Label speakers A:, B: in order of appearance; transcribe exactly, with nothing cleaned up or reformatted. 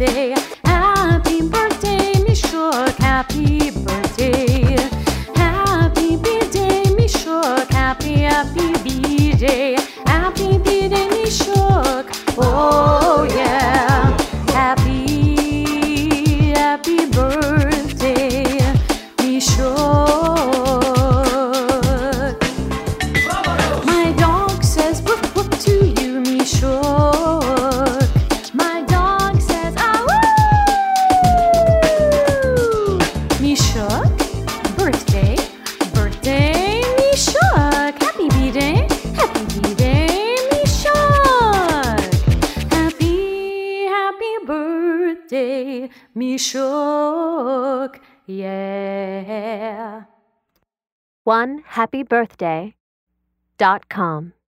A: birthday, happy birthday, Mishuk, happy birthday. Happy birthday, Mishuk, happy, happy birthday, happy birthday, Mishuk. Oh yeah, happy, happy birthday, Mishuk. My dog says woof woof to you, Mishuk. My dog says ah woo. Mishuk, birthday, birthday, Mishuk. Happy birthday, happy birthday, Mishuk. Happy, happy birthday, Mishuk. Yeah.
B: one happy birthday dot com